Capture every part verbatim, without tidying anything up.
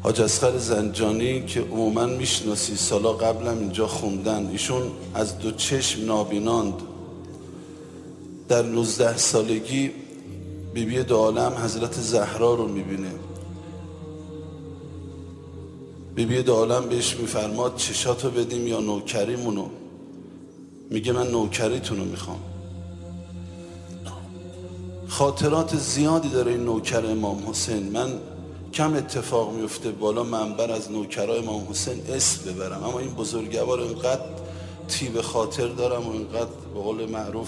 حاج اصغر زنجانی که عموما میشناسی، سالا قبلم اینجا خوندن، ایشون از دو چشم نابیناند. در نوزده سالگی بی بی دو عالم حضرت زهرا رو میبینه. بی بی دو عالم بهش میفرماد چشاتو بدیم یا نوکریمونو؟ میگه من نوکریتونو میخوام. خاطرات زیادی داره این نوکر امام حسین. من کم اتفاق میفته بالا منبر از نوکرای امام حسین اسم ببرم، اما این بزرگوار اینقدر طیب خاطر دارم و اینقدر به قول معروف.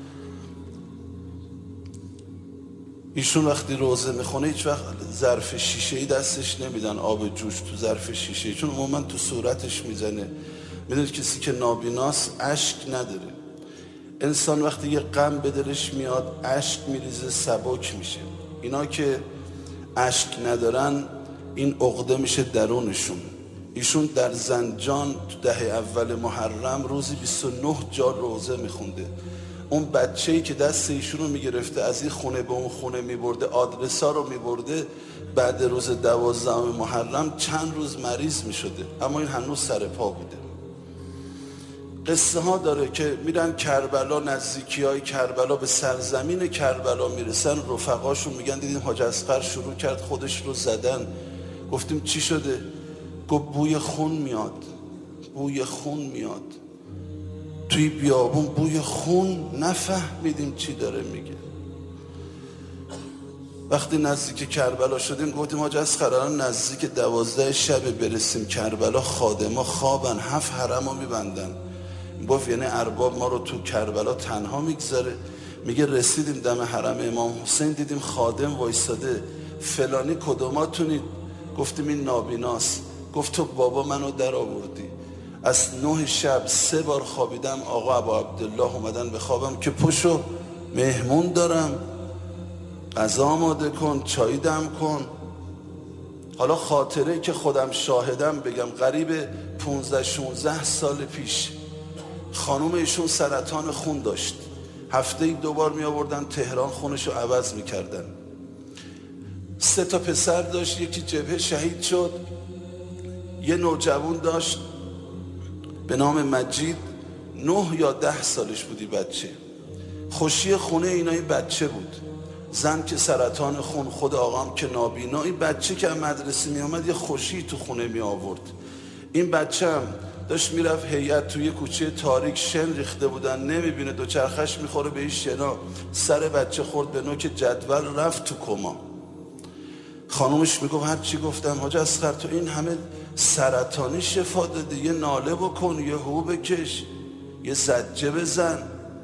ایشون وقتی روزه میخونه هیچ وقت ظرف شیشه‌ای دستش نمیدن آب جوش تو ظرف شیشه‌ای، چون عموما تو صورتش میزنه. میدونید کسی که نابیناست اشک نداره. انسان وقتی یه غم به دلش میاد اشک میریزه، سبک میشه. اینا که اشک ندارن این عقده میشه درونشون. ایشون در زنجان تو دهه اول محرم روزی بیست و نه جا روزه میخونده. اون بچه‌ای که دست ایشون رو میگرفته از این خونه به اون خونه میبرده، آدرسا رو میبرده، بعد روز دوازدهم محرم چند روز مریض میشده، اما این هنوز سر پا بوده. قصه ها داره که میرن کربلا، نزدیکی های کربلا به سرزمین کربلا میرسن، رفقاشون میگن دیدیم حاج اصغر شروع کرد خودش رو زدن. گفتیم چی شده؟ گفت بوی خون میاد، بوی خون میاد توی بیابون، بوی خون. نفهمیدیم چی داره میگه. وقتی نزدیک کربلا شدیم گفتیم حاج اصغر الان نزدیک دوازده شب برسیم کربلا، خادما خوابن، هفت حرم رو میبندن. گفت یعنی ارباب ما رو تو کربلا تنها میگذاره؟ میگه رسیدیم دم حرم امام حسین دیدیم خادم وایستاده، فلانی کدوماتونید؟ گفتیم این نابیناست. گفت تو بابا منو در آوردی. از نه شب سه بار خوابیدم، آقا ابا عبدالله اومدن به خوابم که پشو مهمون دارم، غذا آماده کن، چای دم کن. حالا خاطره که خودم شاهدم بگم، قریب پونزده شونزده سال پیش خانوم ایشون سرطان خون داشت. هفته ای دوبار می آوردن تهران خونشو عوض می کردن. سه تا پسر داشت، یکی جبهه شهید شد، یه نوجوان داشت به نام مجید، نه یا ده سالش بودی بچه. خوشی خونه اینا این بچه بود. زن که سرطان خون، خود آقام که نابینا، این بچه که مدرسه می آمد یه خوشی تو خونه می آورد. این بچه هم داشت میرفت هیئت توی کوچه تاریک، شن ریخته بودن، نمیبینه، دوچرخش میخوره به این شنا، سر بچه خورد به نوک جدول، رفت تو کما. خانومش میگفت هر چی گفتم حاج اصغر تو این همه سرطانی شفا دادی، یه ناله بکن، یه هو بکش، یه زجه بزن.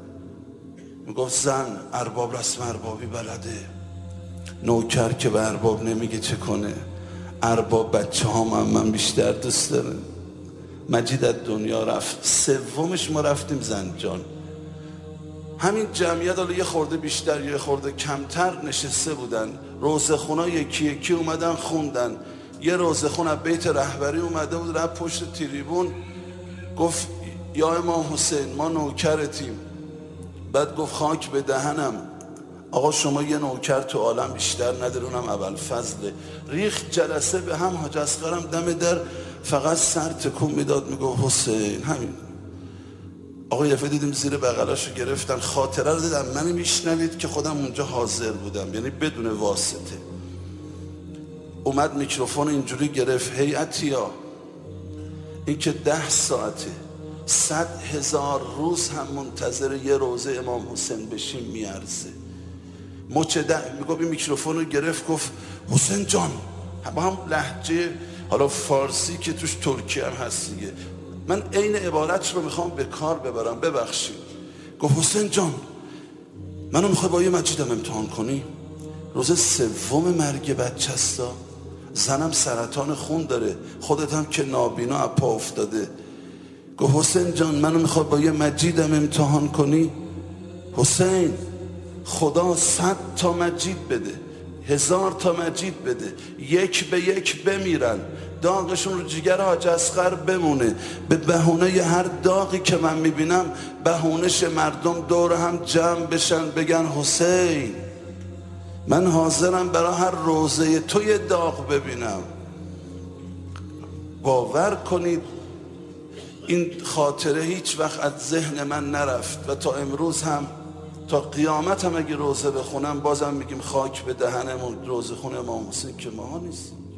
میگفت زن ارباب رسم اربابی بلده، نوکر که به ارباب نمیگه چه کنه. ارباب بچه ها من, من بیشتر دوست داره. مجید از دنیا رفت. سومش ما رفتیم زنجان. همین جمعیت حالا یه خورده بیشتر یه خورده کمتر نشسته بودن. روزخونا یکی یکی اومدن خوندن. یه روزخون از بیت رهبری اومده بود رفت پشت تریبون، گفت یا امام حسین ما نوکرتیم. بعد گفت خاک به دهنم، آقا شما یه نوکر تو عالم بیشتر نداره، اونم ابوالفضله. ریخت جلسه به هم. حاج اصغرم دم در فقط سر تکون میداد میگفت حسین. همین. آقا یه دفعه دیدیم زیر بغلاشو گرفتن. خاطره رو دیدم من میشنوید که خودم اونجا حاضر بودم، یعنی بدون واسطه. اومد میکروفون اینجوری گرفت، هیئتیا این که ده ساعته صد هزار روز هم منتظر یه روزه امام حسین بشیم میارزه. مچده میگفت این میکروفون رو گرفت گفت حسین جان، با هم لهجه حالا فارسی که توش ترکی هم هست دیگه، من عین عبارت رو میخوام به کار ببرم، ببخشید. گفت حسین جان منو میخوای با یه مجیدم امتحان کنی؟ روز سوم مرگ بچه هستا، زنم سرطان خون داره، خودت هم که نابینا اپا افتاده. گفت حسین جان منو میخوای با یه مجیدم امتحان کنی؟ حسین خدا صد تا مجید بده، هزار تا مجید بده، یک به یک بمیرن، داغشون رو جگر حاج اصغر بمونه. به بهونه ی هر داغی که من میبینم بهونهش مردم دور هم جمع بشن بگن حسین من حاضرم برای هر روزه تو یه داغ ببینم. باور کنید این خاطره هیچ وقت از ذهن من نرفت و تا امروز هم، تا قیامت هم اگه روزه بخونم بازم میگیم خاک به دهنمون روزه خونه امام حسین که ما نیست.